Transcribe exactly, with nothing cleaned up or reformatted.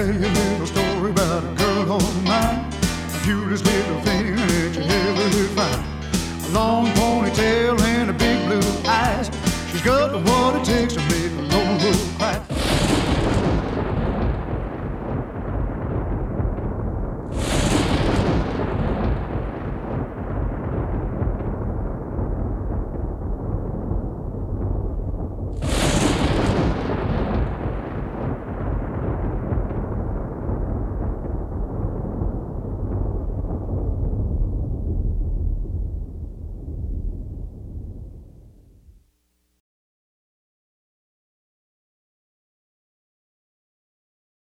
tell you a little story about a girl of mine. The cutest little thing that you ever find. A long ponytail and a big blue eyes. She's got the